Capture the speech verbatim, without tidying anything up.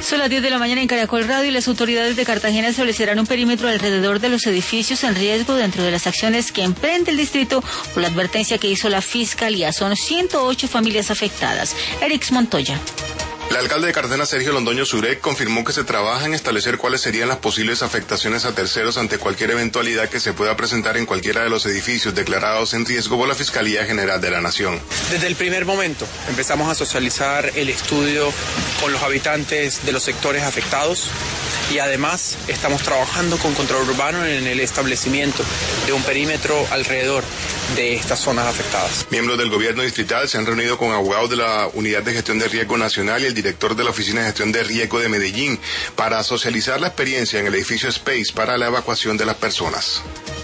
Son las diez de la mañana en Caracol Radio y las autoridades de Cartagena establecerán un perímetro alrededor de los edificios en riesgo dentro de las acciones que emprende el distrito por la advertencia que hizo la Fiscalía. Son ciento ocho familias afectadas. Erix Montoya. El alcalde de Cartagena, Sergio Londoño Surek, confirmó que se trabaja en establecer cuáles serían las posibles afectaciones a terceros ante cualquier eventualidad que se pueda presentar en cualquiera de los edificios declarados en riesgo por la Fiscalía General de la Nación. Desde el primer momento empezamos a socializar el estudio con los habitantes de los sectores afectados y además estamos trabajando con Control Urbano en el establecimiento de un perímetro alrededor de estas zonas afectadas. Miembros del gobierno distrital se han reunido con abogados de la Unidad de Gestión de Riesgo Nacional y el director de la Oficina de Gestión de Riesgo de Medellín para socializar la experiencia en el edificio Space para la evacuación de las personas.